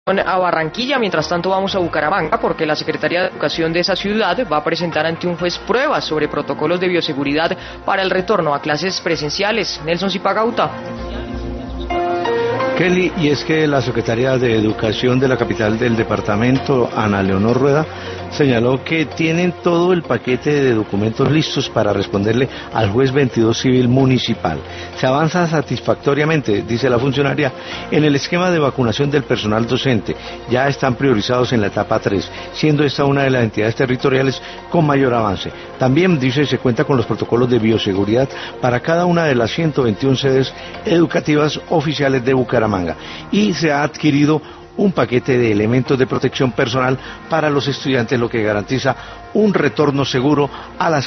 A Barranquilla. Mientras tanto vamos a Bucaramanga porque la Secretaría de Educación de esa ciudad va a presentar ante un juez pruebas sobre protocolos de bioseguridad para el retorno a clases presenciales. Nelson Zipagauta. Kelly, y es que la Secretaría de Educación de la capital del departamento, Ana Leonor Rueda, señaló que tienen todo el paquete de documentos listos para responderle al juez 22 civil municipal. Se avanza satisfactoriamente, dice la funcionaria, en el esquema de vacunación del personal docente. Ya están priorizados en la etapa 3, siendo esta una de las entidades territoriales con mayor avance. También, dice, se cuenta con los protocolos de bioseguridad para cada una de las 121 sedes educativas oficiales de Bucaramanga. Y se ha adquirido un paquete de elementos de protección personal para los estudiantes, lo que garantiza un retorno seguro a las